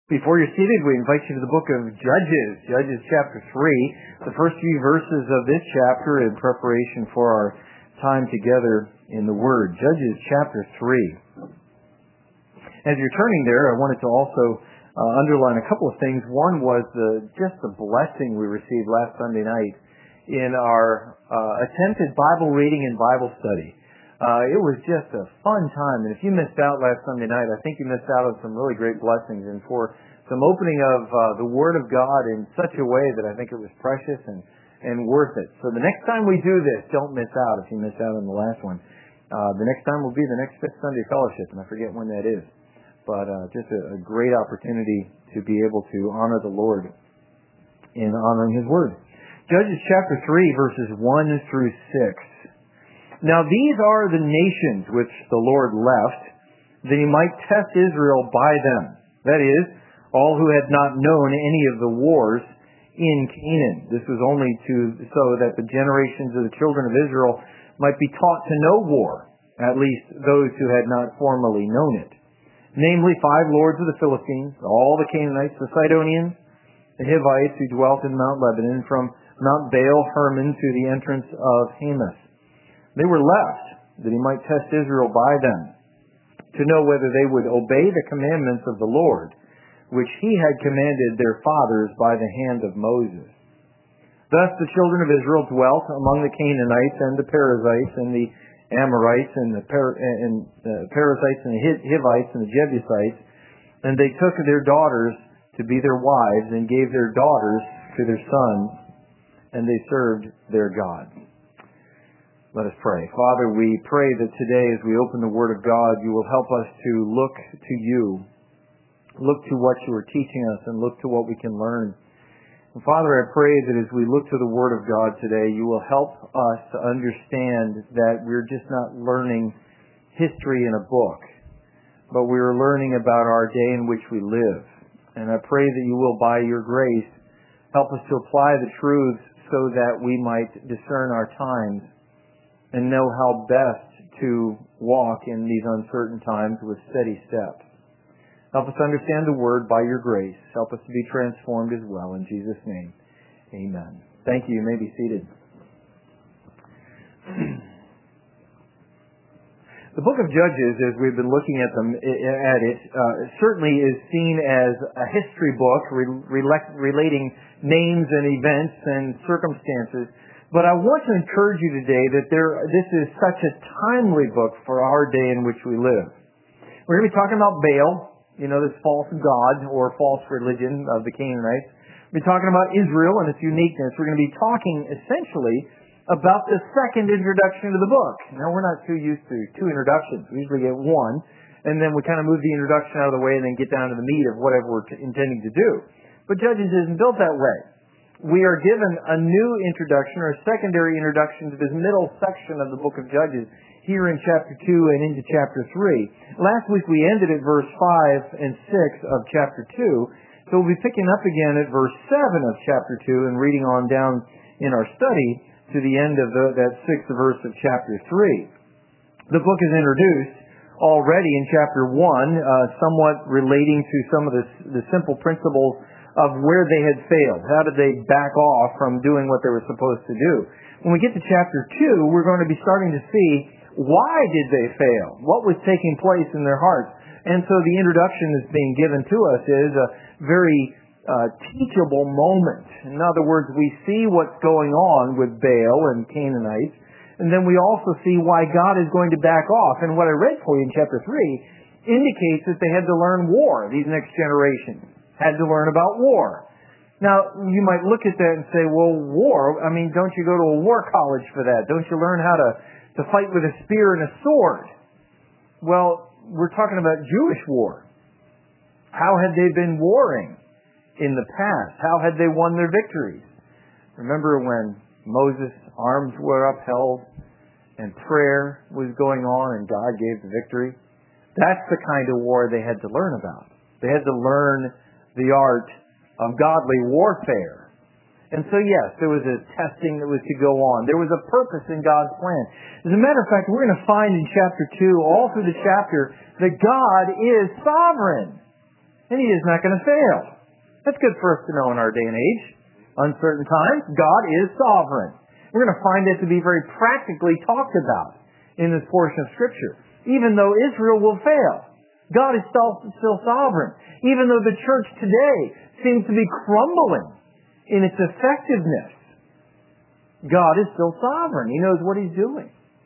Before you're seated, we invite you to the book of Judges, Judges chapter 3, the first few verses of this chapter in preparation for our time together in the Word. Judges chapter 3. As you're turning there, I wanted to also underline a couple of things. One was just the blessing we received last Sunday night in our attempted Bible reading and Bible study. It was just a fun time, and if you missed out last Sunday night, I think you missed out on some really great blessings and for some opening of the Word of God in such a way that I think it was precious and worth it. So the next time we do this, don't miss out if you missed out on the last one. The next time will be the next Fifth Sunday Fellowship, and I forget when that is. But just a great opportunity to be able to honor the Lord in honoring His Word. Judges chapter 3, verses 1 through 6. Now these are the nations which the Lord left, that He might test Israel by them. That is, all who had not known any of the wars in Canaan. This was only so that the generations of the children of Israel might be taught to know war, at least those who had not formerly known it. Namely, 5 lords of the Philistines, all the Canaanites, the Sidonians, the Hivites who dwelt in Mount Lebanon, from Mount Baal Hermon to the entrance of Hamath. They were left, that He might test Israel by them, to know whether they would obey the commandments of the Lord, which He had commanded their fathers by the hand of Moses. Thus the children of Israel dwelt among the Canaanites and the Perizzites and the Amorites and the Perizzites and the Hivites and the Jebusites, and they took their daughters to be their wives and gave their daughters to their sons, and they served their gods. Let us pray. Father, we pray that today as we open the Word of God, You will help us to look to You, look to what You are teaching us, and look to what we can learn. And Father, I pray that as we look to the Word of God today, You will help us to understand that we're just not learning history in a book, but we are learning about our day in which we live. And I pray that You will, by Your grace, help us to apply the truths so that we might discern our times and know how best to walk in these uncertain times with steady steps. Help us understand the Word by Your grace. Help us to be transformed as well. In Jesus' name, amen. Thank you. You may be seated. The book of Judges, as we've been looking at it, certainly is seen as a history book relating names and events and circumstances. But I want to encourage you today that this is such a timely book for our day in which we live. We're going to be talking about Baal, this false god or false religion of the Canaanites. We'll be talking about Israel and its uniqueness. We're going to be talking essentially about the second introduction to the book. Now, we're not too used to 2 introductions. We usually get 1, and then we kind of move the introduction out of the way and then get down to the meat of whatever we're intending to do. But Judges isn't built that way. We are given a new introduction or a secondary introduction to this middle section of the book of Judges here in chapter 2 and into chapter 3. Last week we ended at verse 5 and 6 of chapter 2, so we'll be picking up again at verse 7 of chapter 2 and reading on down in our study to the end of that 6th verse of chapter 3. The book is introduced already in chapter 1, somewhat relating to some of the simple principles of where they had failed. How did they back off from doing what they were supposed to do? When we get to chapter 2, we're going to be starting to see why did they fail? What was taking place in their hearts? And so the introduction that's being given to us is a very teachable moment. In other words, we see what's going on with Baal and Canaanites, and then we also see why God is going to back off. And what I read for you in chapter 3 indicates that they had to learn war, these next generations. Had to learn about war. Now, you might look at that and say, well, war, don't you go to a war college for that? Don't you learn how to fight with a spear and a sword? Well, we're talking about Jewish war. How had they been warring in the past? How had they won their victories? Remember when Moses' arms were upheld and prayer was going on and God gave the victory? That's the kind of war they had to learn about. They had to learn the art of godly warfare. And so yes, there was a testing that was to go on. There was a purpose in God's plan. As a matter of fact, we're going to find in chapter 2, all through the chapter, that God is sovereign. and He is not going to fail. That's good for us to know in our day and age. Uncertain times, God is sovereign. We're going to find it to be very practically talked about in this portion of Scripture. Even though Israel will fail, God is still sovereign. Even though the church today seems to be crumbling in its effectiveness, God is still sovereign. He knows what He's doing.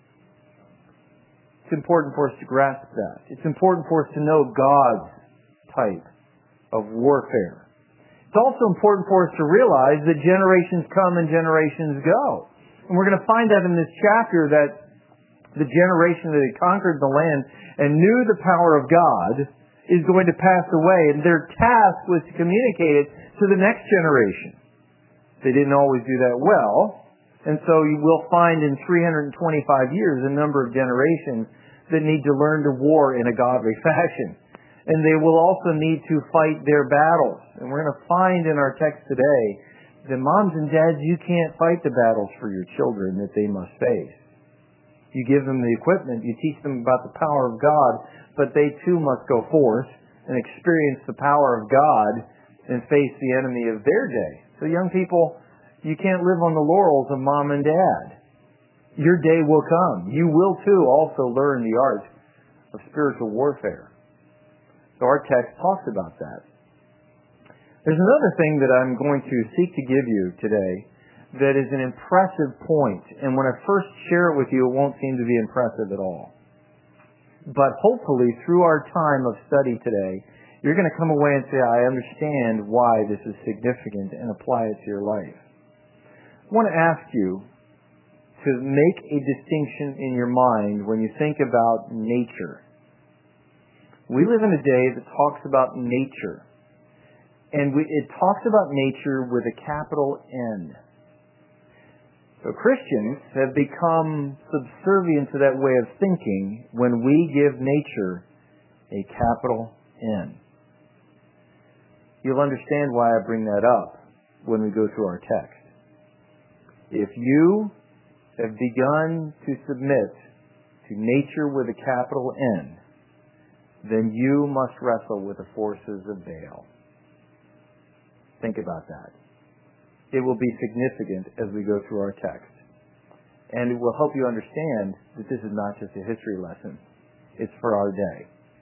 It's important for us to grasp that. It's important for us to know God's type of warfare. It's also important for us to realize that generations come and generations go. And we're going to find that in this chapter, that the generation that had conquered the land and knew the power of God is going to pass away, and their task was to communicate it to the next generation. They didn't always do that well, and so you will find in 325 years a number of generations that need to learn to war in a godly fashion. And they will also need to fight their battles. And we're going to find in our text today that moms and dads, you can't fight the battles for your children that they must face. You give them the equipment, you teach them about the power of God, but they too must go forth and experience the power of God and face the enemy of their day. So young people, you can't live on the laurels of mom and dad. Your day will come. You will too also learn the art of spiritual warfare. So our text talks about that. There's another thing that I'm going to seek to give you today that is an impressive point. And when I first share it with you, it won't seem to be impressive at all. But hopefully, through our time of study today, you're going to come away and say, I understand why this is significant, and apply it to your life. I want to ask you to make a distinction in your mind when you think about nature. We live in a day that talks about nature. And it talks about nature with a capital N. So Christians have become subservient to that way of thinking when we give nature a capital N. You'll understand why I bring that up when we go through our text. If you have begun to submit to nature with a capital N, then you must wrestle with the forces of Baal. Think about that. It will be significant as we go through our text. And it will help you understand that this is not just a history lesson. It's for our day.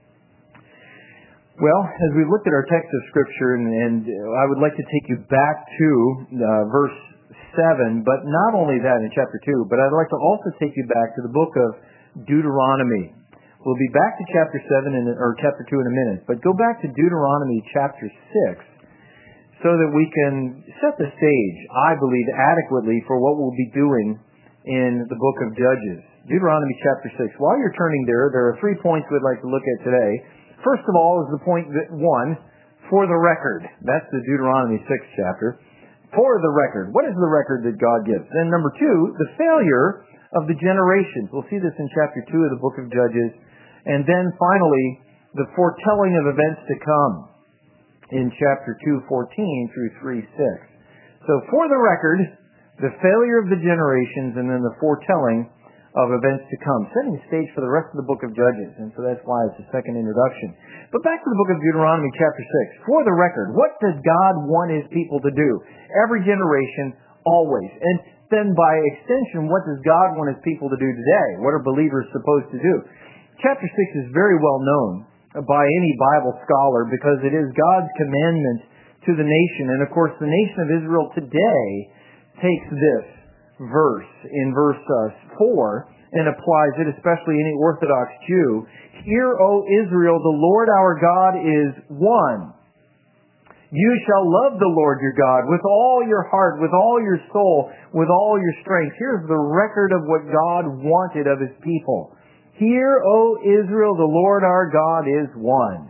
Well, as we looked at our text of Scripture, and I would like to take you back to verse 7, but not only that in chapter 2, but I'd like to also take you back to the book of Deuteronomy. We'll be back to chapter 7 or chapter 2 in a minute, but go back to Deuteronomy chapter 6 so that we can set the stage, I believe, adequately for what we'll be doing in the book of Judges. Deuteronomy chapter 6. While you're turning there are 3 points we'd like to look at today. First of all is the point 1, for the record. That's the Deuteronomy 6 chapter. For the record. What is the record that God gives? Then number 2, the failure of the generations. We'll see this in chapter 2 of the book of Judges. And then finally, the foretelling of events to come in chapter 2:14 through 3:6. So for the record, the failure of the generations, and then the foretelling of events to come, setting the stage for the rest of the book of Judges. And so that's why it's the second introduction. But back to the book of Deuteronomy chapter 6. For the record, what does God want His people to do? Every generation, always. And then by extension, what does God want His people to do today? What are believers supposed to do? Chapter 6 is very well known by any Bible scholar because it is God's commandment to the nation. And of course, the nation of Israel today takes this verse in verse 4 and applies it, especially any Orthodox Jew. Hear, O Israel, the Lord our God is one. You shall love the Lord your God with all your heart, with all your soul, with all your strength. Here's the record of what God wanted of His people. Hear, O Israel, the Lord our God is one.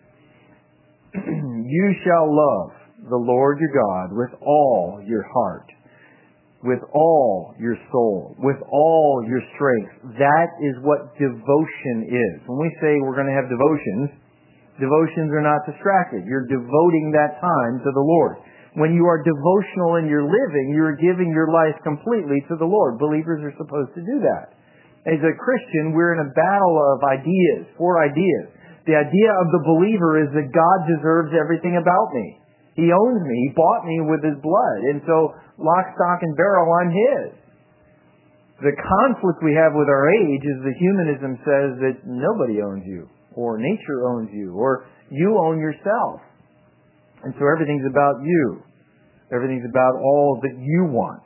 You shall love the Lord your God with all your heart, with all your soul, with all your strength. That is what devotion is. When we say we're going to have devotions are not distracted. You're devoting that time to the Lord. When you are devotional in your living, you're giving your life completely to the Lord. Believers are supposed to do that. As a Christian, we're in a battle of ideas, 4 ideas. The idea of the believer is that God deserves everything about me. He owns me. He bought me with His blood. And so, lock, stock, and barrel, I'm His. The conflict we have with our age is that humanism says that nobody owns you, or nature owns you, or you own yourself. And so everything's about you. Everything's about all that you want.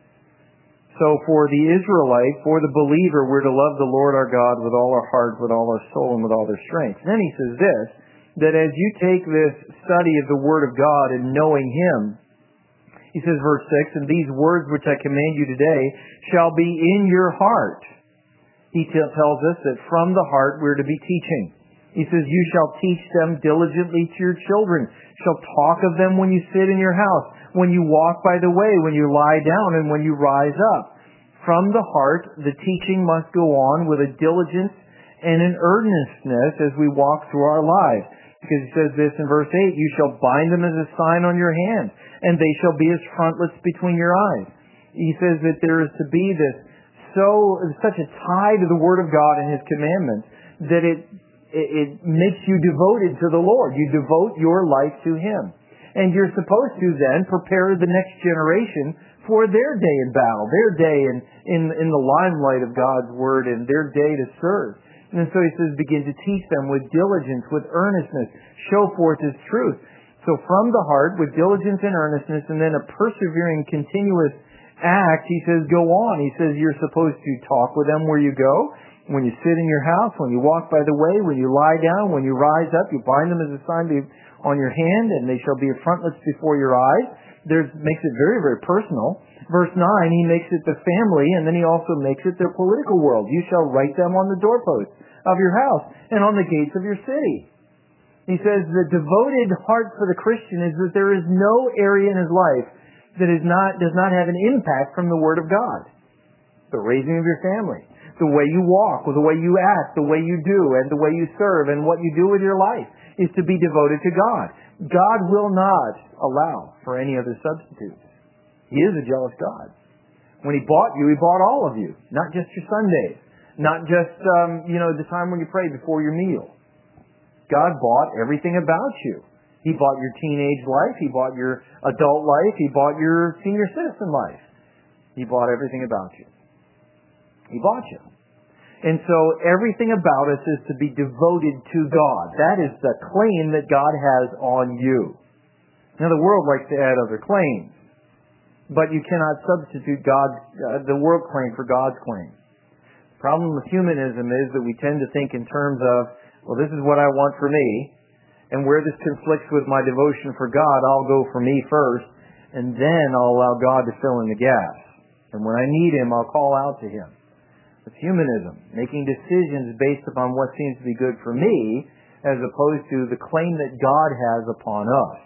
So for the Israelite, for the believer, we're to love the Lord our God with all our heart, with all our soul, and with all their strength. And then he says this, that as you take this study of the Word of God and knowing Him, he says, verse 6, and these words which I command you today shall be in your heart. He tells us that from the heart we're to be teaching. He says, you shall teach them diligently to your children, shall talk of them when you sit in your house, when you walk by the way, when you lie down, and when you rise up. From the heart, the teaching must go on with a diligence and an earnestness as we walk through our lives. Because he says this in verse 8, you shall bind them as a sign on your hand, and they shall be as frontlets between your eyes. He says that there is to be such a tie to the Word of God and His commandments that it makes you devoted to the Lord. You devote your life to Him. And you're supposed to then prepare the next generation for their day in battle, their day in the limelight of God's Word, and their day to serve. And so he says, begin to teach them with diligence, with earnestness, show forth His truth. So from the heart, with diligence and earnestness, and then a persevering, continuous act, he says, go on. He says, you're supposed to talk with them where you go, when you sit in your house, when you walk by the way, when you lie down, when you rise up, you bind them as a sign on your hand, and they shall be frontlets before your eyes. Makes it very, very personal. Verse 9, he makes it the family, and then he also makes it the political world. You shall write them on the doorposts of your house and on the gates of your city. He says the devoted heart for the Christian is that there is no area in his life that does not have an impact from the Word of God. The raising of your family, the way you walk, the way you act, the way you do, and the way you serve, and what you do with your life is to be devoted to God. God will not allow for any other substitutes. He is a jealous God. When He bought you, He bought all of you, not just your Sundays, not just the time when you pray before your meal. God bought everything about you. He bought your teenage life. He bought your adult life. He bought your senior citizen life. He bought everything about you. He bought you. And so everything about us is to be devoted to God. That is the claim that God has on you. Now the world likes to add other claims, but you cannot substitute the world claim for God's claim. The problem with humanism is that we tend to think in terms of, well, this is what I want for me, and where this conflicts with my devotion for God, I'll go for me first, and then I'll allow God to fill in the gaps. And when I need Him, I'll call out to Him. It's humanism, making decisions based upon what seems to be good for me, as opposed to the claim that God has upon us.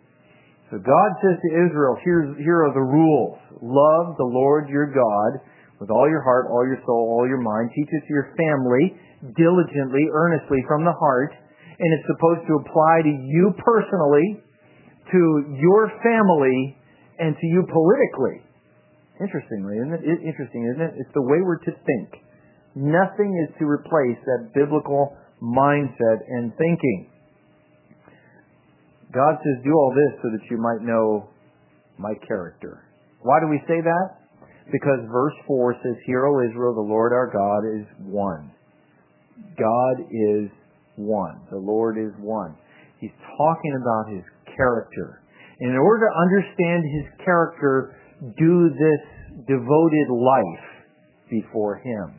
So God says to Israel, here are the rules. Love the Lord your God with all your heart, all your soul, all your mind. Teach it to your family diligently, earnestly, from the heart. And it's supposed to apply to you personally, to your family, and to you politically. Interesting, isn't it? It's the way we're to think. Nothing is to replace that biblical mindset and thinking. God says, do all this so that you might know my character. Why do we say that? Because verse 4 says, Hear, O Israel, the Lord our God is one. God is one. The Lord is one. He's talking about His character. And in order to understand His character, do this devoted life before Him.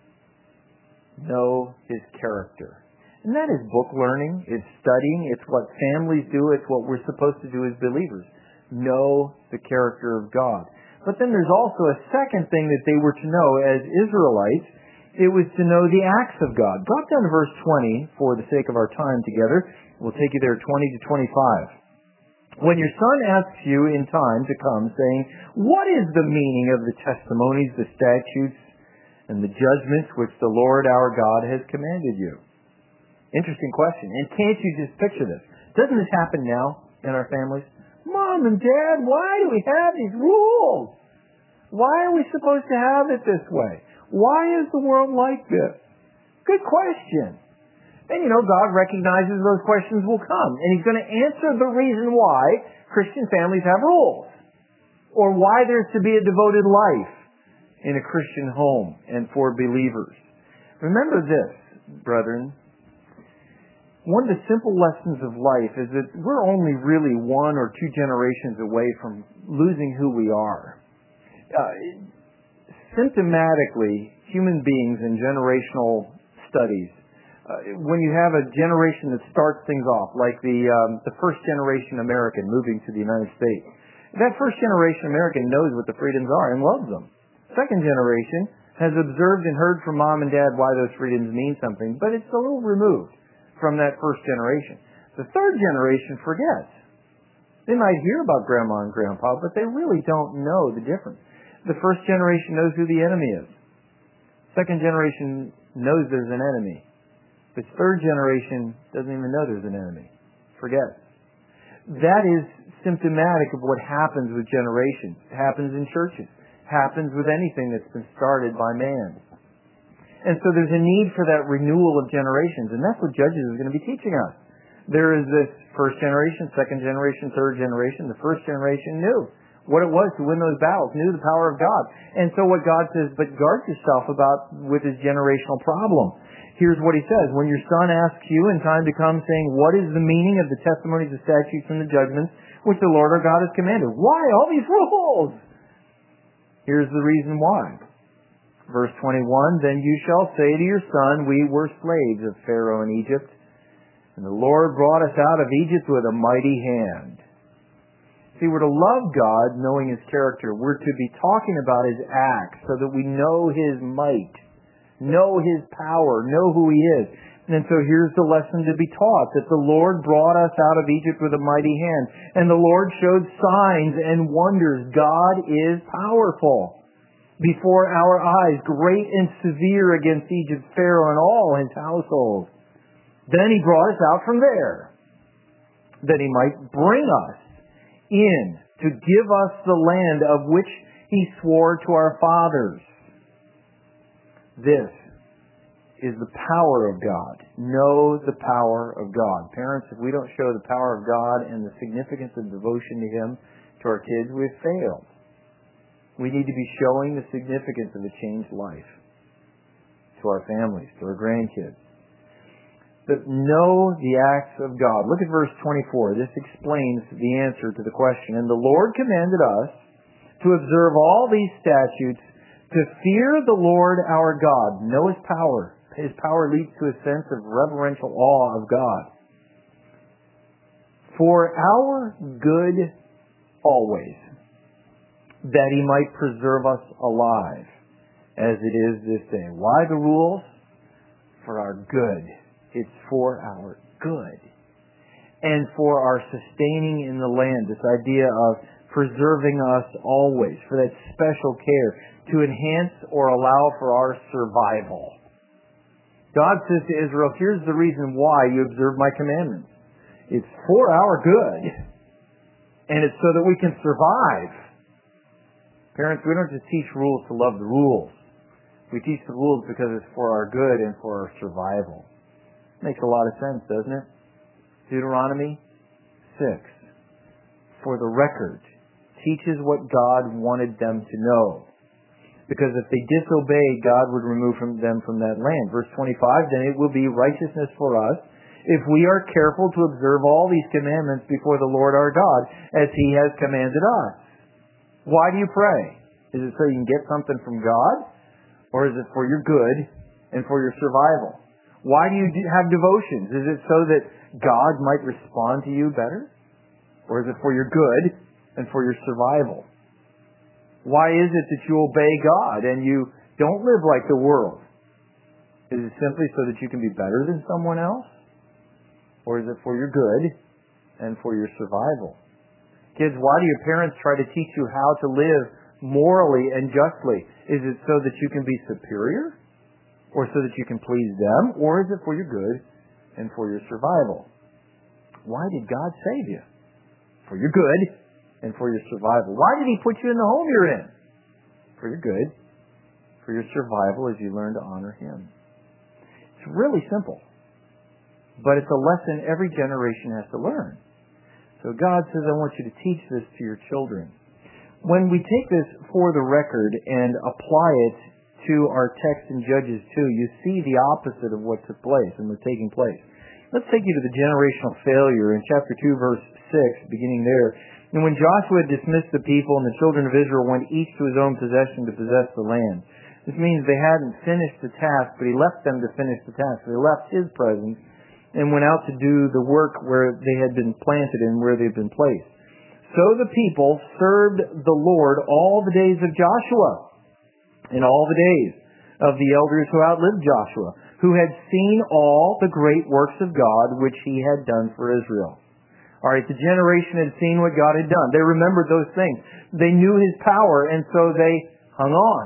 Know His character. And that is book learning, it's studying, it's what families do, it's what we're supposed to do as believers. Know the character of God. But then there's also a second thing that they were to know as Israelites. It was to know the acts of God. Drop down to verse 20 for the sake of our time together. We'll take you there 20 to 25. When your son asks you in time to come, saying, What is the meaning of the testimonies, the statutes, and the judgments which the Lord our God has commanded you? Interesting question. And can't you just picture this? Doesn't this happen now in our families? Mom and Dad, why do we have these rules? Why are we supposed to have it this way? Why is the world like this? Good question. And God recognizes those questions will come. And He's going to answer the reason why Christian families have rules. Or why there's to be a devoted life in a Christian home and for believers. Remember this, brethren. One of the simple lessons of life is that we're only really 1 or 2 generations away from losing who we are. Symptomatically, human beings in generational studies, when you have a generation that starts things off, like the first generation American moving to the United States, that first generation American knows what the freedoms are and loves them. Second generation has observed and heard from mom and dad why those freedoms mean something, but it's a little removed from that first generation. The third generation forgets. They might hear about grandma and grandpa, but they really don't know the difference. The first generation knows who the enemy is. Second generation knows there's an enemy. The third generation doesn't even know there's an enemy. Forgets. That is symptomatic of what happens with generations. It happens in churches. It happens with anything that's been started by man. And so there's a need for that renewal of generations, and that's what Judges is going to be teaching us. There is this first generation, second generation, third generation. The first generation knew what it was to win those battles, knew the power of God. And so what God says, but guard yourself with his generational problem. Here's what he says. When your son asks you in time to come, saying, what is the meaning of the testimonies, the statutes, and the judgments which the Lord our God has commanded? Why all these rules? Here's the reason why. Verse 21, then you shall say to your son, we were slaves of Pharaoh in Egypt, and the Lord brought us out of Egypt with a mighty hand. See, we're to love God, knowing his character. We're to be talking about his acts so that we know his might, know his power, know who he is. And so here's the lesson to be taught, that the Lord brought us out of Egypt with a mighty hand. And the Lord showed signs and wonders. God is powerful before our eyes, great and severe against Egypt, Pharaoh and all his household. Then he brought us out from there, that he might bring us in to give us the land of which he swore to our fathers. This is the power of God. Know the power of God. Parents, if we don't show the power of God and the significance of devotion to him to our kids, we've failed. We need to be showing the significance of a changed life to our families, to our grandkids. But know the acts of God. Look at verse 24. This explains the answer to the question. And the Lord commanded us to observe all these statutes, to fear the Lord our God. Know his power. His power leads to a sense of reverential awe of God. For our good always, that he might preserve us alive, as it is this day. Why the rules? For our good. It's for our good. And for our sustaining in the land. This idea of preserving us always. For that special care. To enhance or allow for our survival. God says to Israel, here's the reason why you observe my commandments. It's for our good. And it's so that we can survive. Parents, we don't just teach rules to love the rules. We teach the rules because it's for our good and for our survival. Makes a lot of sense, doesn't it? Deuteronomy 6, for the record, teaches what God wanted them to know. Because if they disobey, God would remove them from that land. Verse 25, then it will be righteousness for us if we are careful to observe all these commandments before the Lord our God, as he has commanded us. Why do you pray? Is it so you can get something from God? Or is it for your good and for your survival? Why do you have devotions? Is it so that God might respond to you better? Or is it for your good and for your survival? Why is it that you obey God and you don't live like the world? Is it simply so that you can be better than someone else? Or is it for your good and for your survival? Kids, why do your parents try to teach you how to live morally and justly? Is it so that you can be superior? Or so that you can please them? Or is it for your good and for your survival? Why did God save you? For your good and for your survival. Why did he put you in the home you're in? For your good, for your survival as you learn to honor him. It's really simple. but it's a lesson every generation has to learn. So God says, I want you to teach this to your children. When we take this for the record and apply it to our text in Judges 2, you see the opposite of what took place and was taking place. Let's take you to the generational failure in chapter 2, verse 6, beginning there. And when Joshua had dismissed the people and the children of Israel went each to his own possession to possess the land. This means they hadn't finished the task, but he left them to finish the task. They left his presence and went out to do the work where they had been planted and where they had been placed. So the people served the Lord all the days of Joshua and all the days of the elders who outlived Joshua, who had seen all the great works of God which he had done for Israel. All right, the generation had seen what God had done. They remembered those things. They knew his power, and so they hung on.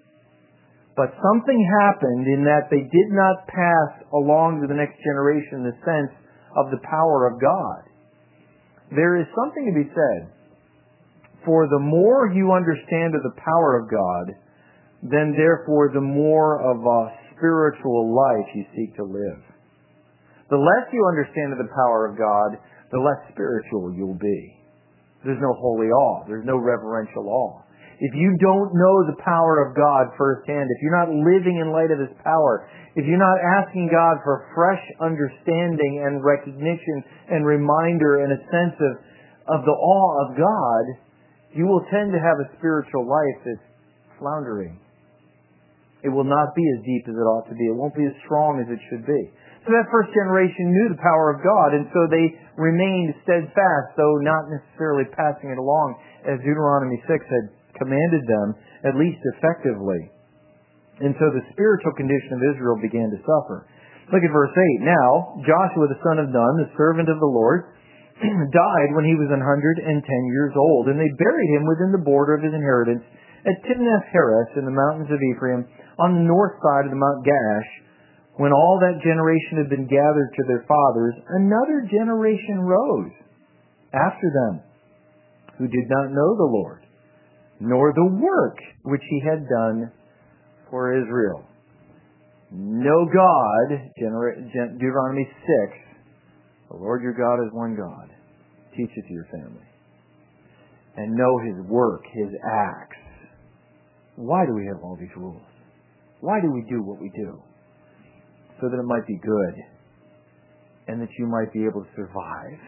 But something happened in that they did not pass along to the next generation the sense of the power of God. There is something to be said. For the more you understand of the power of God, then therefore the more of a spiritual life you seek to live. The less you understand of the power of God, the less spiritual you'll be. There's no holy awe. There's no reverential awe. If you don't know the power of God firsthand, if you're not living in light of his power, if you're not asking God for fresh understanding and recognition and reminder and a sense of the awe of God, you will tend to have a spiritual life that's floundering. It will not be as deep as it ought to be. It won't be as strong as it should be. So that first generation knew the power of God, and so they remained steadfast, though not necessarily passing it along as Deuteronomy 6 had commanded them, at least effectively. And so the spiritual condition of Israel began to suffer. Look at verse 8. Now, Joshua the son of Nun, the servant of the Lord, died when he was 110 years old, and they buried him within the border of his inheritance at Timnath-Heres in the mountains of Ephraim, on the north side of the Mount Gaash. When all that generation had been gathered to their fathers, another generation rose after them, who did not know the Lord, nor the work which he had done for Israel. Know God, Deuteronomy 6, the Lord your God is one God. Teach it to your family. And know his work, his acts. Why do we have all these rules? Why do we do what we do? So that it might be good and that you might be able to survive.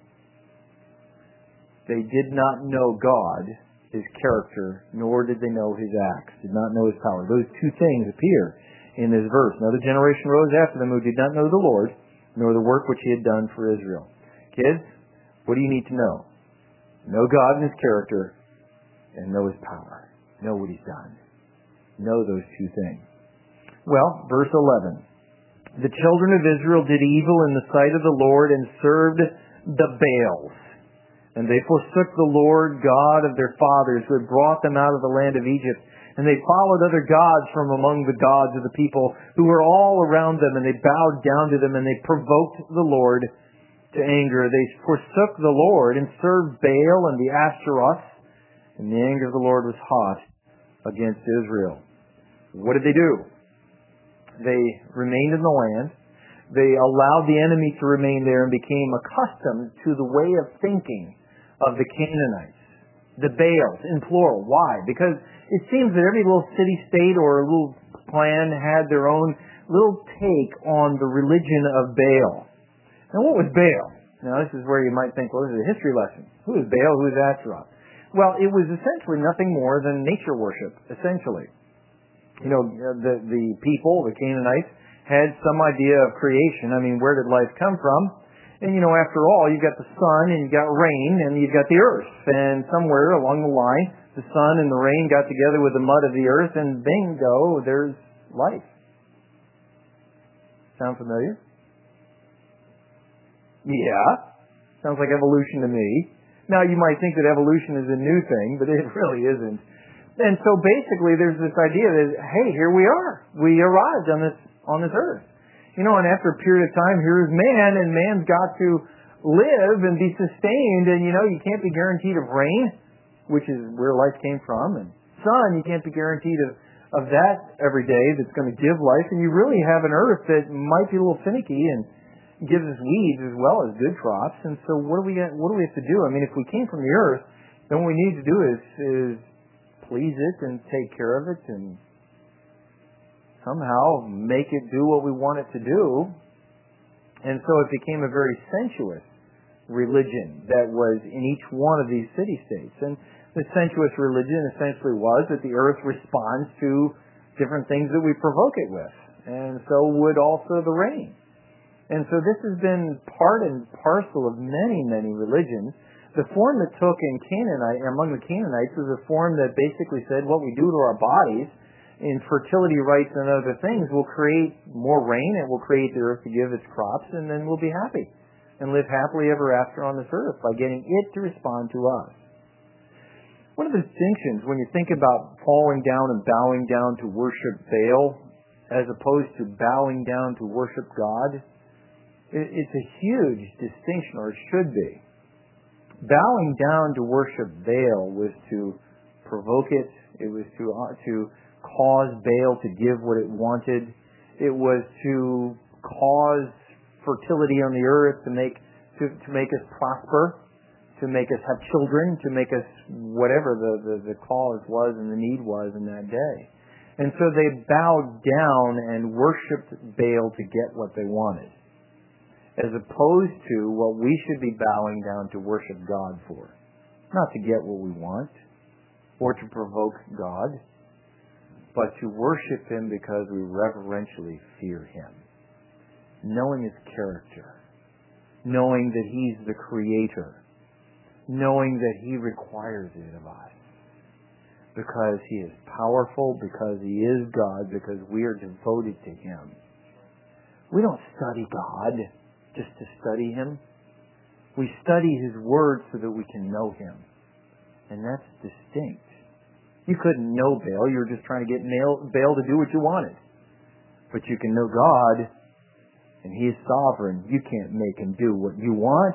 They did not know God, his character, nor did they know his acts, did not know his power. Those two things appear in this verse. Another generation rose after them who did not know the Lord, nor the work which he had done for Israel. Kids, what do you need to know? Know God and his character, and know his power. Know what he's done. Know those two things. Well, verse 11. The children of Israel did evil in the sight of the Lord and served the Baals. And they forsook the Lord God of their fathers, who had brought them out of the land of Egypt. And they followed other gods from among the gods of the people who were all around them, and they bowed down to them, and they provoked the Lord to anger. They forsook the Lord and served Baal and the Ashtaroth, and the anger of the Lord was hot against Israel. What did they do? They remained in the land. They allowed the enemy to remain there and became accustomed to the way of thinking of the Canaanites, the Baals, in plural. Why? Because it seems that every little city-state or little clan had their own little take on the religion of Baal. Now, what was Baal? Now, this is where you might think, well, this is a history lesson. Who is Baal? Who is Ashtaroth? Well, it was essentially nothing more than nature worship, essentially. You know, the people, the Canaanites, had some idea of creation. I mean, where did life come from? And, you know, after all, you've got the sun, and you've got rain, and you've got the earth. And somewhere along the line, the sun and the rain got together with the mud of the earth, and bingo, there's life. Sound familiar? Yeah. Sounds like evolution to me. Now, you might think that evolution is a new thing, but it really isn't. And so basically, there's this idea that, hey, here we are. We arrived on this earth. You know, and after a period of time, here's man, and man's got to live and be sustained. And, you know, you can't be guaranteed of rain, which is where life came from. And sun, you can't be guaranteed of that every day that's going to give life. And you really have an earth that might be a little finicky. And gives us weeds as well as good crops. And so what do we have to do? I mean, if we came from the earth, then what we need to do is please it and take care of it and somehow make it do what we want it to do. And so it became a very sensuous religion that was in each one of these city-states. And the sensuous religion essentially was that the earth responds to different things that we provoke it with. And so would also the rain. And so this has been part and parcel of many, many religions. The form it took among the Canaanites was a form that basically said what we do to our bodies in fertility rites and other things will create more rain, it will create the earth to give its crops, and then we'll be happy and live happily ever after on this earth by getting it to respond to us. One of the distinctions when you think about falling down and bowing down to worship Baal as opposed to bowing down to worship God, it's a huge distinction, or it should be. Bowing down to worship Baal was to provoke it. It was to cause Baal to give what it wanted. It was to cause fertility on the earth, to make us prosper, to make us have children, to make us whatever the cause was and the need was in that day. And so they bowed down and worshipped Baal to get what they wanted, as opposed to what we should be bowing down to worship God for. Not to get what we want or to provoke God, but to worship Him because we reverentially fear Him, knowing His character, knowing that He's the Creator, knowing that He requires it of us, because He is powerful, because He is God, because we are devoted to Him. We don't study God just to study Him. We study His Word so that we can know Him. And that's distinct. You couldn't know Baal. You were just trying to get Baal to do what you wanted. But you can know God, and He is sovereign. You can't make Him do what you want.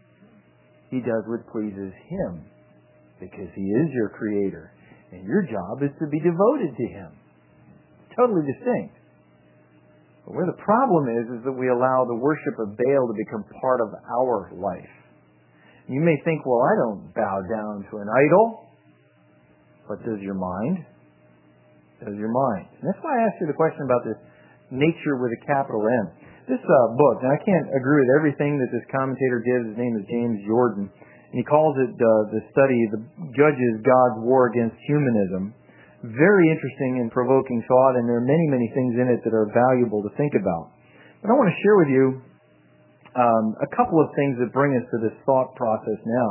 He does what pleases Him, because He is your Creator. And your job is to be devoted to Him. Totally distinct. But where the problem is that we allow the worship of Baal to become part of our life. You may think, well, I don't bow down to an idol. But does your mind? Does your mind? And that's why I asked you the question about this nature with a capital N. This book, now I can't agree with everything that this commentator gives. His name is James Jordan. And he calls it the study, the Judges God's War Against Humanism. Very interesting and provoking thought, and there are many, many things in it that are valuable to think about. But I want to share with you a couple of things that bring us to this thought process now.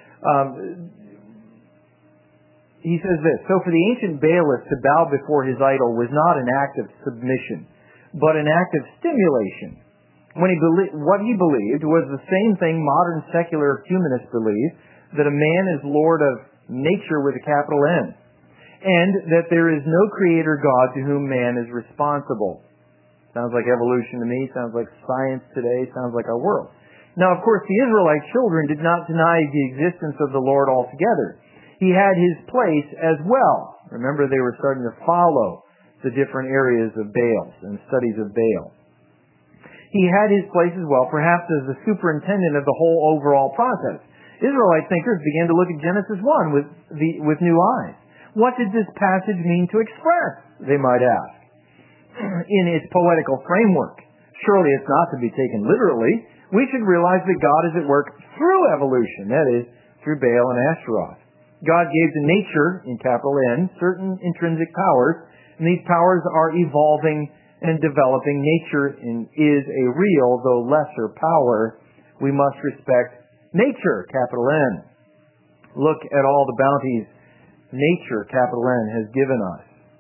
He says this: so for the ancient Baalist to bow before his idol was not an act of submission, but an act of stimulation. What he believed was the same thing modern secular humanists believe, that a man is Lord of nature with a capital N, and that there is no creator God to whom man is responsible. Sounds like evolution to me, sounds like science today, sounds like our world. Now, of course, the Israelite children did not deny the existence of the Lord altogether. He had His place as well. Remember, they were starting to follow the different areas of Baal and studies of Baal. He had His place as well, perhaps as the superintendent of the whole overall process. Israelite thinkers began to look at Genesis 1 with new eyes. What did this passage mean to express, they might ask, in its poetical framework? Surely it's not to be taken literally. We should realize that God is at work through evolution, that is, through Baal and Ashtaroth. God gave to nature, in capital N, certain intrinsic powers, and these powers are evolving and developing. Nature is a real, though lesser, power. We must respect nature, capital N. Look at all the bounties nature, capital N, has given us.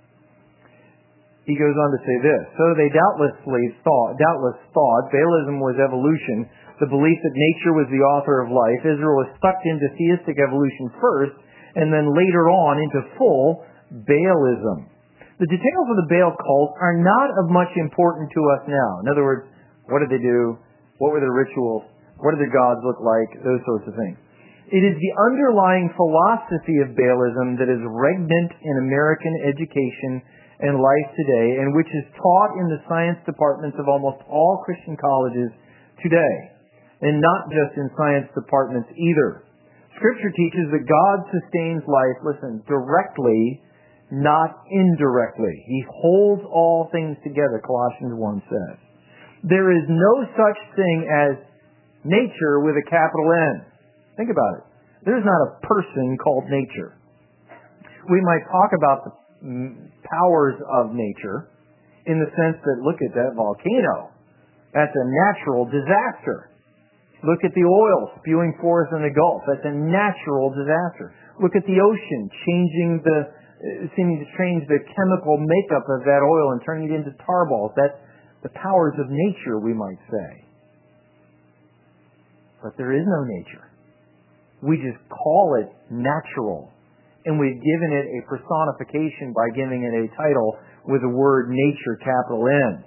He goes on to say this: so they doubtless thought Baalism was evolution, the belief that nature was the author of life. Israel was sucked into theistic evolution first, and then later on into full Baalism. The details of the Baal cult are not of much importance to us now. In other words, what did they do? What were their rituals? What did their gods look like? Those sorts of things. It is the underlying philosophy of Baalism that is regnant in American education and life today, and which is taught in the science departments of almost all Christian colleges today, and not just in science departments either. Scripture teaches that God sustains life, listen, directly, not indirectly. He holds all things together, Colossians 1 says. There is no such thing as nature with a capital N. Think about it. There's not a person called nature. We might talk about the powers of nature in the sense that, look at that volcano. That's a natural disaster. Look at the oil spewing forth in the Gulf. That's a natural disaster. Look at the ocean seeming to change the chemical makeup of that oil and turning it into tar balls. That's the powers of nature, we might say. But there is no nature. We just call it natural. And we've given it a personification by giving it a title with the word nature, capital N.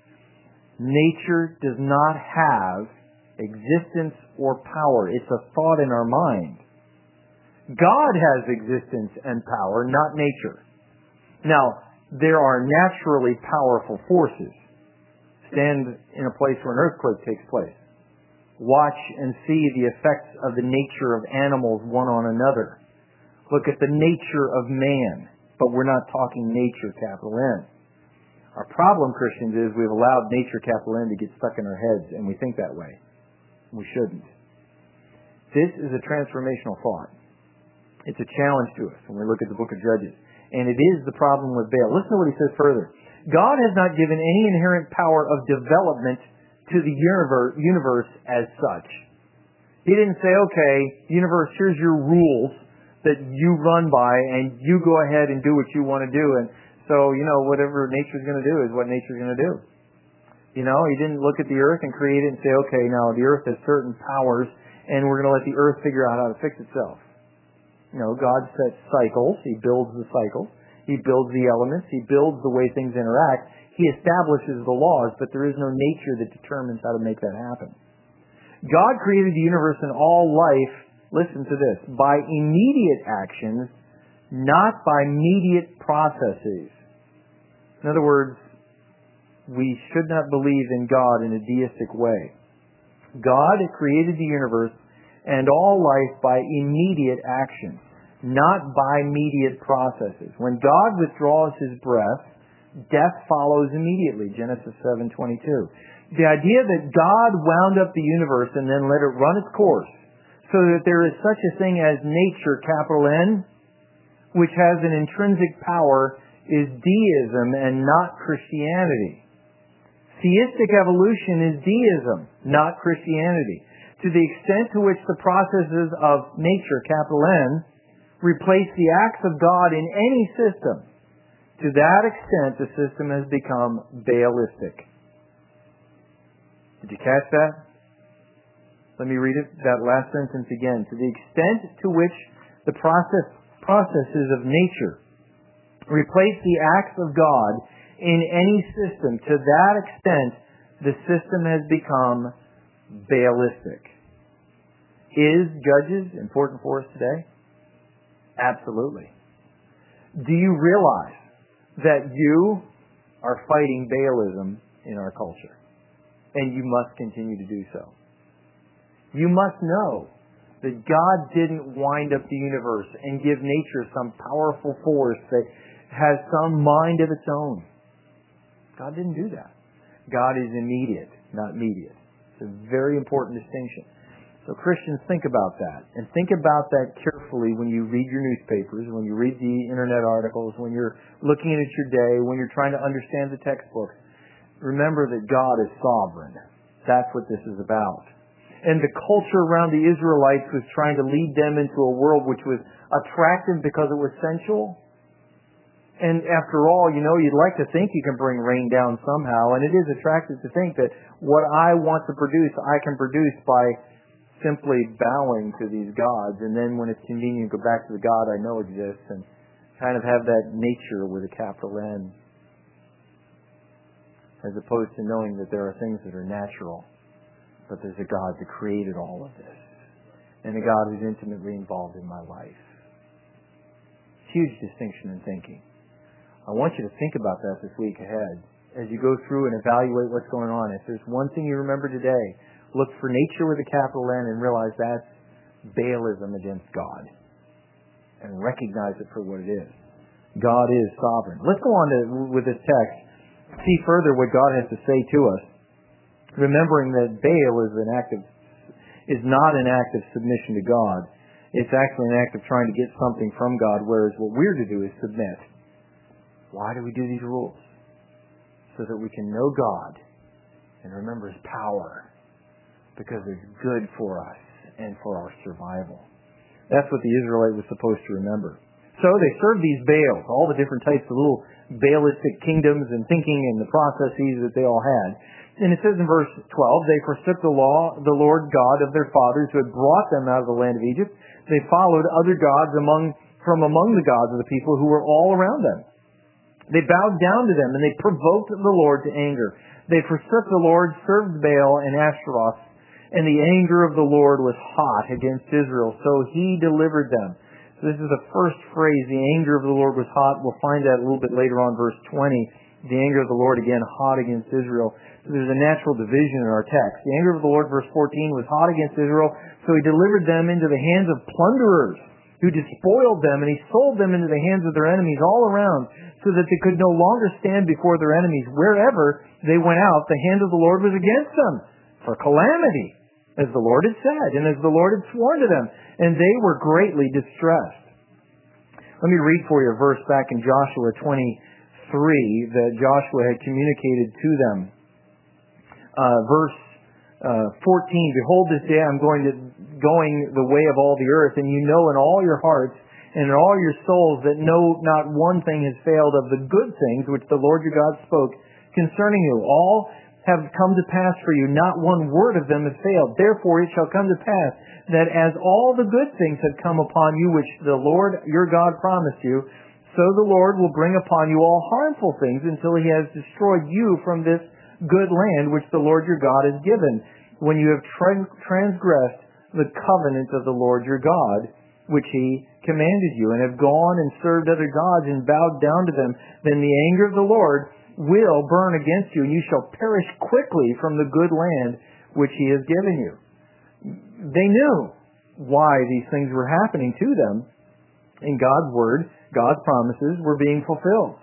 Nature does not have existence or power. It's a thought in our mind. God has existence and power, not nature. Now, there are naturally powerful forces. Stand in a place where an earthquake takes place. Watch and see the effects of the nature of animals one on another. Look at the nature of man, but we're not talking nature, capital N. Our problem, Christians, is we've allowed nature, capital N, to get stuck in our heads, and we think that way. We shouldn't. This is a transformational thought. It's a challenge to us when we look at the book of Judges. And it is the problem with Baal. Listen to what he says further. God has not given any inherent power of development to the universe as such. He didn't say, okay, universe, here's your rules that you run by, and you go ahead and do what you want to do. And so, whatever nature's going to do is what nature's going to do. He didn't look at the earth and create it and say, okay, now the earth has certain powers, and we're going to let the earth figure out how to fix itself. God sets cycles. He builds the cycles. He builds the elements. He builds the way things interact. He establishes the laws, but there is no nature that determines how to make that happen. God created the universe and all life, listen to this, by immediate actions, not by mediate processes. In other words, we should not believe in God in a deistic way. God created the universe and all life by immediate action, not by mediate processes. When God withdraws his breath, death follows immediately, Genesis 7:22. The idea that God wound up the universe and then let it run its course so that there is such a thing as nature, capital N, which has an intrinsic power, is deism and not Christianity. Theistic evolution is deism, not Christianity. To the extent to which the processes of nature, capital N, replace the acts of God in any system, to that extent the system has become Baalistic. Did you catch that? Let me read that last sentence again. To the extent to which the processes of nature replace the acts of God in any system, to that extent the system has become Baalistic. Is Judges important for us today? Absolutely. Do you realize that you are fighting Baalism in our culture? And you must continue to do so. You must know that God didn't wind up the universe and give nature some powerful force that has some mind of its own. God didn't do that. God is immediate, not mediate. It's a very important distinction. So Christians, think about that. And think about that carefully when you read your newspapers, when you read the internet articles, when you're looking at your day, when you're trying to understand the textbooks. Remember that God is sovereign. That's what this is about. And the culture around the Israelites was trying to lead them into a world which was attractive because it was sensual. And after all, you'd like to think you can bring rain down somehow, and it is attractive to think that what I want to produce, I can produce by simply bowing to these gods, and then when it's convenient, go back to the God I know exists and kind of have that nature with a capital N, as opposed to knowing that there are things that are natural, but there's a God that created all of this, and a God who's intimately involved in my life. Huge distinction in thinking. I want you to think about that this week ahead as you go through and evaluate what's going on. If there's one thing you remember today, look for nature with a capital N and realize that's Baalism against God. And recognize it for what it is. God is sovereign. Let's go on with this text, see further what God has to say to us, remembering that Baal is not an act of submission to God. It's actually an act of trying to get something from God, whereas what we're to do is submit. Why do we do these rules? So that we can know God and remember His power, because it's good for us and for our survival. That's what the Israelite was supposed to remember. So they served these Baals, all the different types of little Baalistic kingdoms and thinking and the processes that they all had. And it says in verse 12, they forsook the Lord God of their fathers who had brought them out of the land of Egypt. They followed other gods from among the gods of the people who were all around them. They bowed down to them and they provoked the Lord to anger. They forsook the Lord, served Baal and Ashtaroth, and the anger of the Lord was hot against Israel, so He delivered them. So this is the first phrase, the anger of the Lord was hot. We'll find that a little bit later on, verse 20. The anger of the Lord, again, hot against Israel. So there's a natural division in our text. The anger of the Lord, verse 14, was hot against Israel, so He delivered them into the hands of plunderers, who despoiled them, and He sold them into the hands of their enemies all around, so that they could no longer stand before their enemies. Wherever they went out, the hand of the Lord was against them, for calamity, as the Lord had said, and as the Lord had sworn to them, and they were greatly distressed. Let me read for you a verse back in Joshua 23 that Joshua had communicated to them. Verse 14, behold, this day I'm going the way of all the earth, and you know in all your hearts and in all your souls that not one thing has failed of the good things which the Lord your God spoke concerning you. All have come to pass for you, not one word of them has failed. Therefore it shall come to pass that as all the good things have come upon you which the Lord your God promised you, so the Lord will bring upon you all harmful things until He has destroyed you from this good land which the Lord your God has given, when you have transgressed the covenant of the Lord your God, which He commanded you, and have gone and served other gods and bowed down to them. Then the anger of the Lord will burn against you, and you shall perish quickly from the good land which He has given you. They knew why these things were happening to them, and God's word, God's promises were being fulfilled.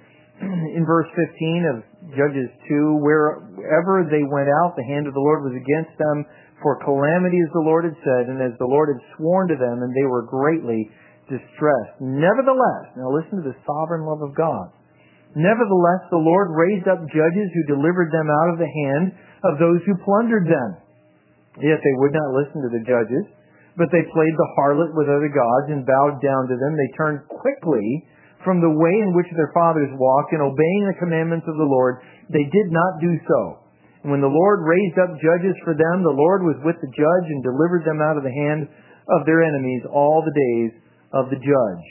In verse 15 of Judges 2, wherever they went out, the hand of the Lord was against them, for calamity as the Lord had said, and as the Lord had sworn to them, and they were greatly distressed. Nevertheless, now listen to the sovereign love of God. Nevertheless, the Lord raised up judges who delivered them out of the hand of those who plundered them. Yet they would not listen to the judges, but they played the harlot with other gods and bowed down to them. They turned quickly from the way in which their fathers walked, and obeying the commandments of the Lord, they did not do so. And when the Lord raised up judges for them, the Lord was with the judge and delivered them out of the hand of their enemies all the days of the judge.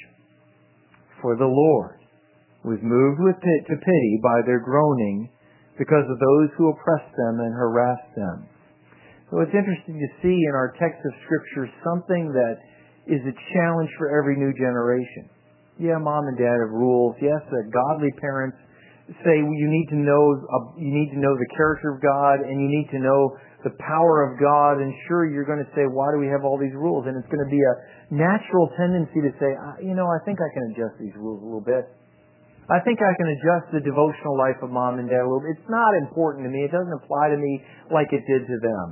For the Lord was moved to pity by their groaning because of those who oppressed them and harassed them. So it's interesting to see in our text of Scripture something that is a challenge for every new generation. Yeah, mom and dad have rules. Yes, godly parents say you need to know the character of God, and you need to know the power of God. And sure, you're going to say, why do we have all these rules? And it's going to be a natural tendency to say, I think I can adjust these rules a little bit. I think I can adjust the devotional life of mom and dad a little bit. It's not important to me. It doesn't apply to me like it did to them.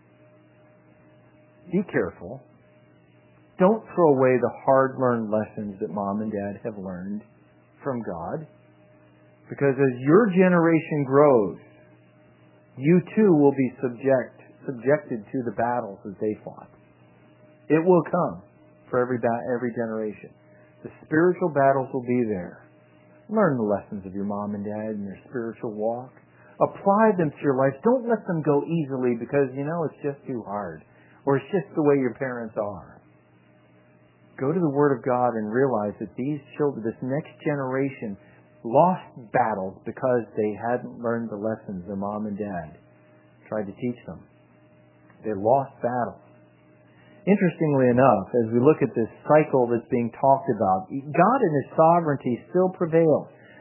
Be careful. Don't throw away the hard-learned lessons that mom and dad have learned from God. Because as your generation grows, you too will be subjected to the battles that they fought. It will come for every generation. The spiritual battles will be there. Learn the lessons of your mom and dad in their spiritual walk. Apply them to your life. Don't let them go easily because, it's just too hard. Or it's just the way your parents are. Go to the Word of God and realize that these children, this next generation, lost battles because they hadn't learned the lessons their mom and dad tried to teach them. They lost battles. Interestingly enough, as we look at this cycle that's being talked about, God in His sovereignty still prevails.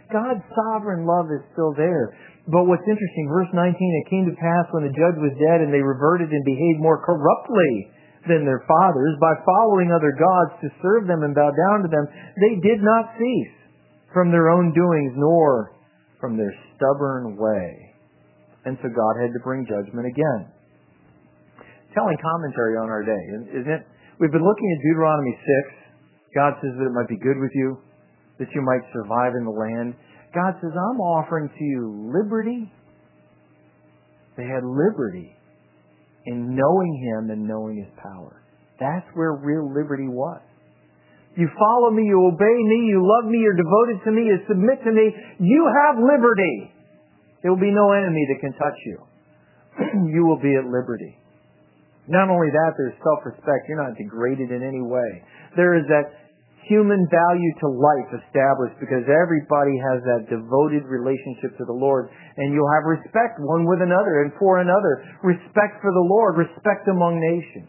God's sovereign love is still there. But what's interesting, verse 19, it came to pass when the judge was dead and they reverted and behaved more corruptly than their fathers by following other gods to serve them and bow down to them. They did not cease from their own doings nor from their stubborn way. And so God had to bring judgment again. Telling commentary on our day, isn't it? We've been looking at Deuteronomy 6. God says that it might be good with you, that you might survive in the land. God says, I'm offering to you liberty. They had liberty in knowing Him and knowing His power. That's where real liberty was. You follow me, you obey me, you love me, you're devoted to me, you submit to me. You have liberty. There will be no enemy that can touch you. You will be at liberty. Not only that, there's self-respect. You're not degraded in any way. There is that human value to life established because everybody has that devoted relationship to the Lord, and you'll have respect one with another and for another. Respect for the Lord, respect among nations.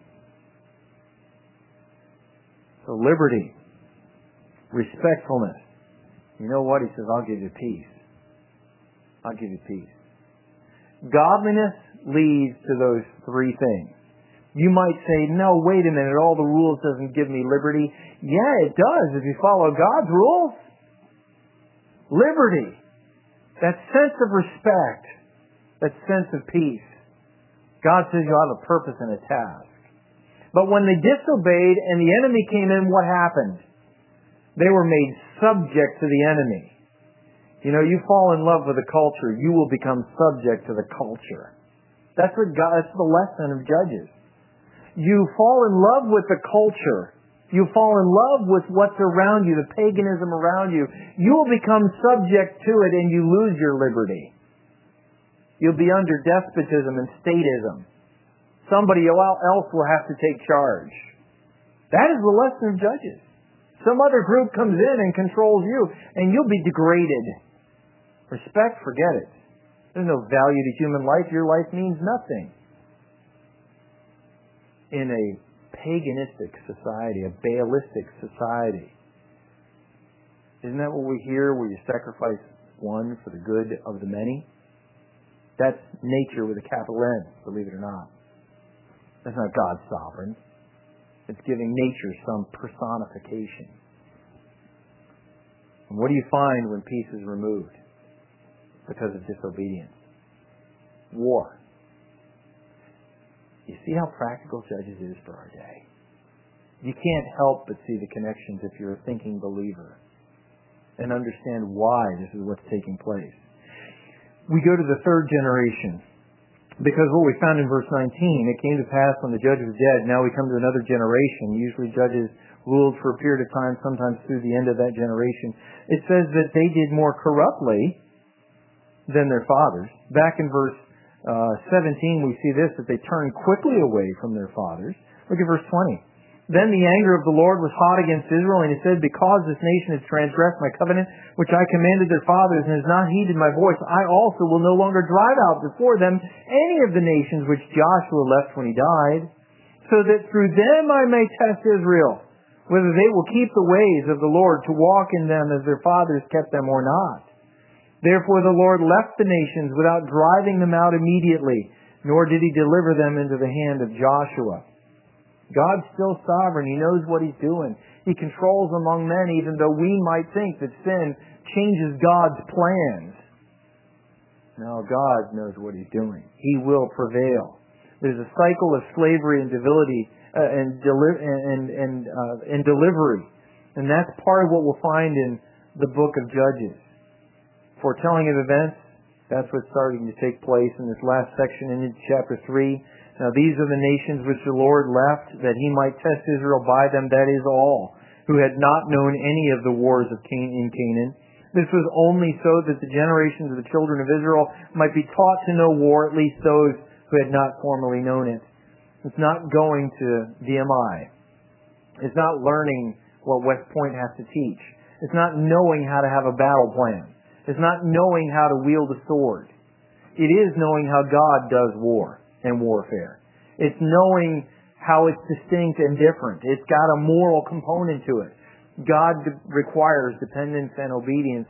So liberty, respectfulness. You know what? He says, I'll give you peace. I'll give you peace. Godliness leads to those three things. You might say, no, wait a minute, all the rules doesn't give me liberty. Yeah, it does if you follow God's rules. Liberty. That sense of respect. That sense of peace. God says you have a purpose and a task. But when they disobeyed and the enemy came in, what happened? They were made subject to the enemy. You know, you fall in love with a culture, you will become subject to the culture. That's the lesson of Judges. You fall in love with the culture. You fall in love with what's around you, the paganism around you. You will become subject to it and you lose your liberty. You'll be under despotism and statism. Somebody else will have to take charge. That is the lesson of Judges. Some other group comes in and controls you and you'll be degraded. Respect, forget it. There's no value to human life. Your life means nothing. In a paganistic society, a Baalistic society. Isn't that what we hear where you sacrifice one for the good of the many? That's nature with a capital N, believe it or not. That's not God's sovereign. It's giving nature some personification. And what do you find when peace is removed? Because of disobedience. War. You see how practical Judges is for our day. You can't help but see the connections if you're a thinking believer and understand why this is what's taking place. We go to the third generation because what we found in verse 19, it came to pass when the judge was dead. Now we come to another generation. Usually judges ruled for a period of time, sometimes through the end of that generation. It says that they did more corruptly than their fathers. Back in verse 17, we see this, that they turned quickly away from their fathers. Look at verse 20. Then the anger of the Lord was hot against Israel, and He said, because this nation has transgressed my covenant, which I commanded their fathers, and has not heeded my voice, I also will no longer drive out before them any of the nations which Joshua left when he died, so that through them I may test Israel, whether they will keep the ways of the Lord to walk in them as their fathers kept them or not. Therefore the Lord left the nations without driving them out immediately, nor did He deliver them into the hand of Joshua. God's still sovereign. He knows what He's doing. He controls among men, even though we might think that sin changes God's plans. No, God knows what He's doing. He will prevail. There's a cycle of slavery and delivery. And that's part of what we'll find in the book of Judges. Foretelling of events, that's what's starting to take place in this last section in chapter 3. Now these are the nations which the Lord left, that He might test Israel by them, that is all, who had not known any of the wars of in Canaan. This was only so that the generations of the children of Israel might be taught to know war, at least those who had not formerly known it. It's not going to VMI. It's not learning what West Point has to teach. It's not knowing how to have a battle plan. It's not knowing how to wield a sword. It is knowing how God does war and warfare. It's knowing how it's distinct and different. It's got a moral component to it. God requires dependence and obedience to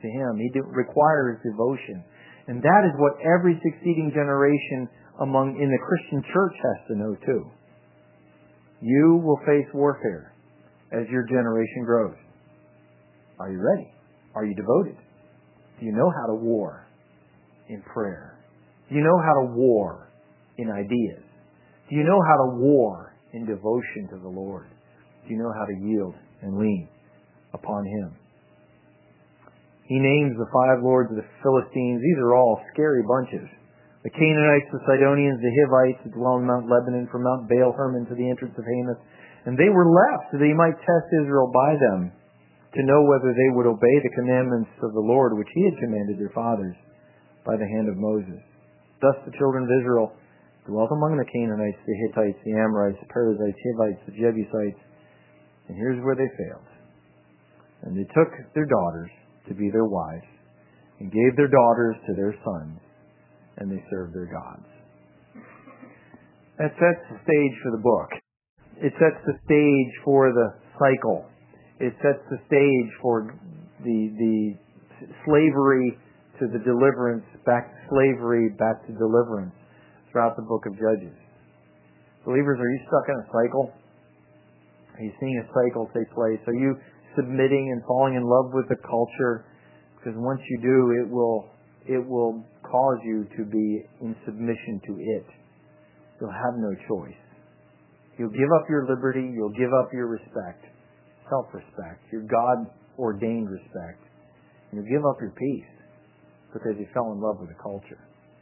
to Him. He requires devotion. And that is what every succeeding generation in the Christian church has to know too. You will face warfare as your generation grows. Are you ready? Are you devoted? Do you know how to war in prayer? Do you know how to war in ideas? Do you know how to war in devotion to the Lord? Do you know how to yield and lean upon Him? He names the 5 lords of the Philistines. These are all scary bunches. The Canaanites, the Sidonians, the Hivites that dwell in Mount Lebanon, from Mount Baal Hermon to the entrance of Hamath. And they were left so that He might test Israel by them, to know whether they would obey the commandments of the Lord, which He had commanded their fathers by the hand of Moses. Thus the children of Israel dwelt among the Canaanites, the Hittites, the Amorites, the Perizzites, Hivites, the Jebusites. And here's where they failed. And they took their daughters to be their wives, and gave their daughters to their sons, and they served their gods. That sets the stage for the book. It sets the stage for the cycle. It sets the stage for the slavery to the deliverance, back to slavery, back to deliverance throughout the book of Judges. Believers, are you stuck in a cycle? Are you seeing a cycle take place? Are you submitting and falling in love with the culture? Because once you do, it will cause you to be in submission to it. You'll have no choice. You'll give up your liberty. You'll give up your respect, self-respect, your God-ordained respect. And you'll give up your peace because you fell in love with the culture.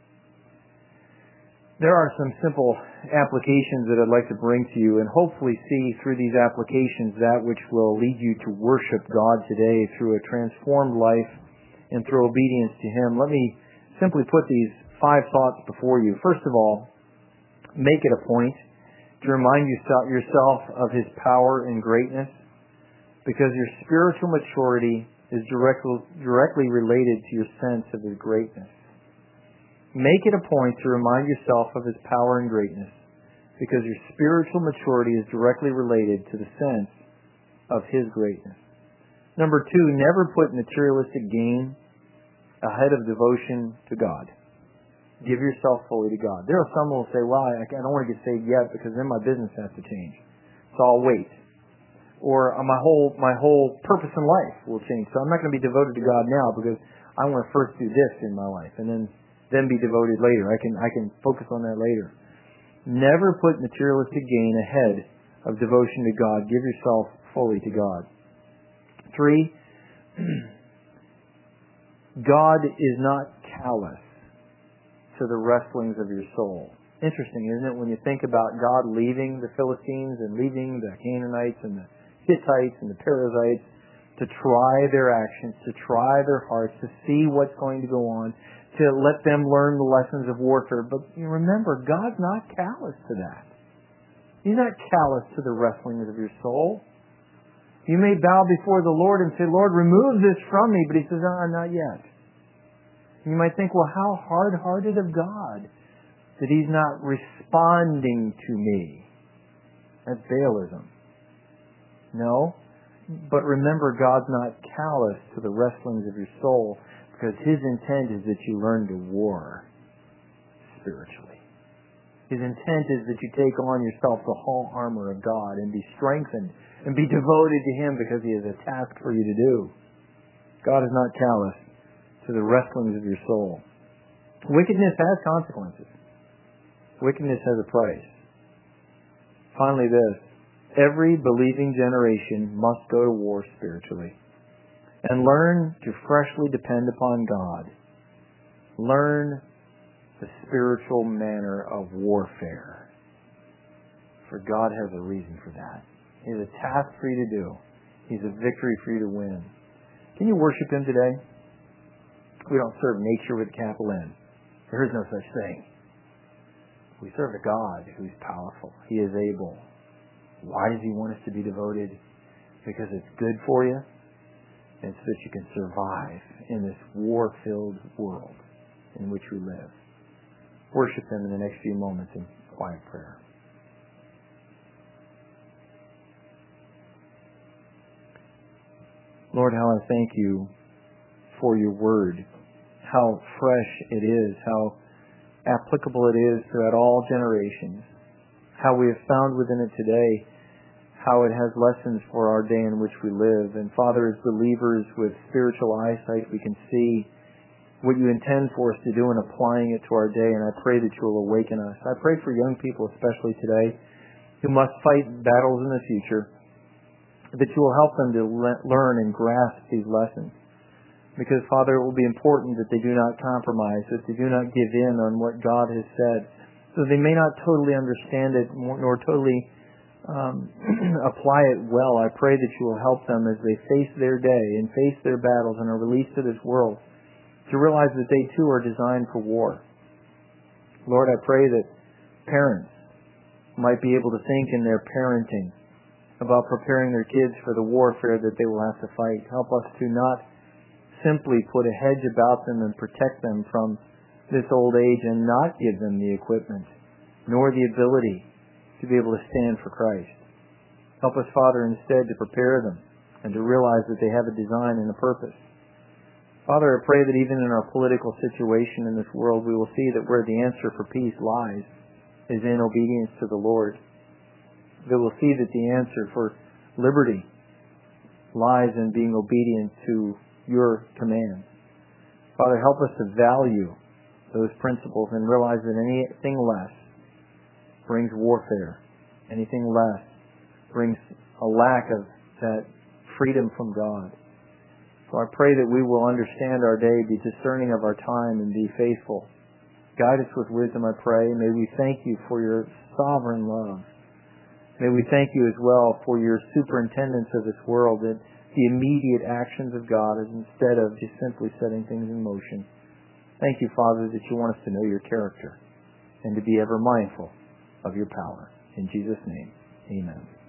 There are some simple applications that I'd like to bring to you and hopefully see through these applications that which will lead you to worship God today through a transformed life and through obedience to Him. Let me simply put these 5 thoughts before you. First of all, make it a point to remind yourself of His power and greatness, because your spiritual maturity is directly related to your sense of His greatness. Make it a point to remind yourself of His power and greatness, because your spiritual maturity is directly related to the sense of His greatness. Number 2, never put materialistic gain ahead of devotion to God. Give yourself fully to God. There are some who will say, well, I don't want to get saved yet because then my business has to change, so I'll wait. Or my whole purpose in life will change, so I'm not going to be devoted to God now because I want to first do this in my life and then be devoted later. I can focus on that later. Never put materialistic gain ahead of devotion to God. Give yourself fully to God. 3, God is not callous to the wrestlings of your soul. Interesting, isn't it, when you think about God leaving the Philistines and leaving the Canaanites and the Hittites and the Perizzites to try their actions, to try their hearts, to see what's going to go on, to let them learn the lessons of warfare. But you remember, God's not callous to that. He's not callous to the wrestlings of your soul. You may bow before the Lord and say, Lord, remove this from me. But He says, not yet. You might think, well, how hard-hearted of God that He's not responding to me. That's Baalism. No. But remember, God's not callous to the wrestlings of your soul, because His intent is that you learn to war spiritually. His intent is that you take on yourself the whole armor of God and be strengthened and be devoted to Him, because He has a task for you to do. God is not callous to the wrestlings of your soul. Wickedness has consequences. Wickedness has a price. Finally, this. Every believing generation must go to war spiritually and learn to freshly depend upon God. Learn the spiritual manner of warfare. For God has a reason for that. He has a task for you to do. He has a victory for you to win. Can you worship Him today? We don't serve nature with a capital N. There is no such thing. We serve a God who's powerful. He is able. Why does He want us to be devoted? Because it's good for you, and so that you can survive in this war-filled world in which we live. Worship Him in the next few moments in quiet prayer. Lord, how I thank You for your word, how fresh it is, how applicable it is throughout all generations, how we have found within it today how it has lessons for our day in which we live. And Father, as believers with spiritual eyesight, we can see what you intend for us to do in applying it to our day, and I pray that you will awaken us. I pray for young people, especially today, who must fight battles in the future, that you will help them to learn and grasp these lessons. Because, Father, it will be important that they do not compromise, that they do not give in on what God has said. So they may not totally understand it, nor totally apply it well. I pray that you will help them as they face their day and face their battles and are released to this world, to realize that they too are designed for war. Lord, I pray that parents might be able to think in their parenting about preparing their kids for the warfare that they will have to fight. Help us to not simply put a hedge about them and protect them from this old age and not give them the equipment, nor the ability to be able to stand for Christ. Help us, Father, instead to prepare them and to realize that they have a design and a purpose. Father, I pray that even in our political situation in this world, we will see that where the answer for peace lies is in obedience to the Lord. That we'll see that the answer for liberty lies in being obedient to your commands. Father, help us to value those principles and realize that anything less brings warfare. Anything less brings a lack of that freedom from God. So I pray that we will understand our day, be discerning of our time, and be faithful. Guide us with wisdom, I pray. May we thank you for your sovereign love. May we thank you as well for your superintendence of this world, that the immediate actions of God is instead of just simply setting things in motion. Thank you, Father, that you want us to know your character and to be ever mindful of your power. In Jesus' name, amen.